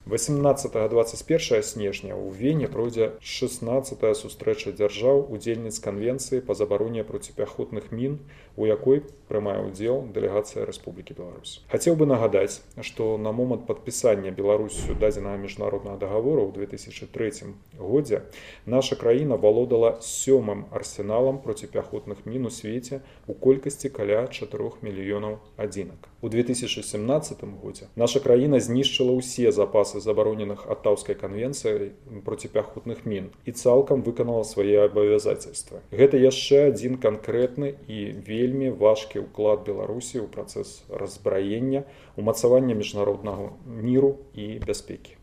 18-21 снежня ў Вене пройдзе 16-я сустрэча дзяржаў удзельніц канвенцыі па забароне проціпяхотных мін, у якой прымае ўдзел дэлегацыя Рэспублікі Беларусь. Хацеў бы нагадаць, што на момант падпісання Беларусю дадзенага міжнароднага даговора ў 2003 годзе наша краіна валодала 7-м арсеналам проціпяхотных мін у свеце у колькасці каля 4 мільёнаў адзінак. У 2017 годзе наша краіна знішчыла ўсе запасы забароненых Оттаўскай канвенцыяй проціпяхотных мін і цалкам выканала свае абавязацельствы. Гэта яшчэ адзін канкрэтны і вельмі важкі ўклад Беларусі ў працэс раззбраення, умацавання міжнароднага міру і бяспекі.